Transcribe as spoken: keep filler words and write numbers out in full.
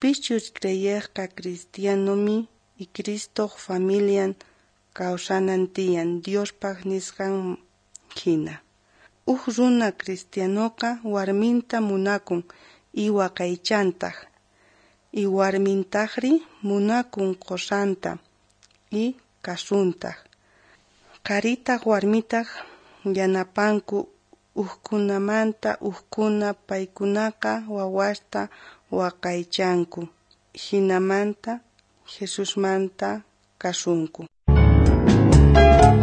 Pichus creyeqa cristianomi y Cristo familian kawsanantiyan Dios pagnisgan hina. Uj runa cristianoqa warminta munakun iwa kaychantaq, y warmintaqri munakun qosanta y kasuntaq. Qaritaq warmitaq yanapanku ujkunamanta ujkuna paykunaqa wawasta waqaychanku, hinamanta Jesusmanta kasunku.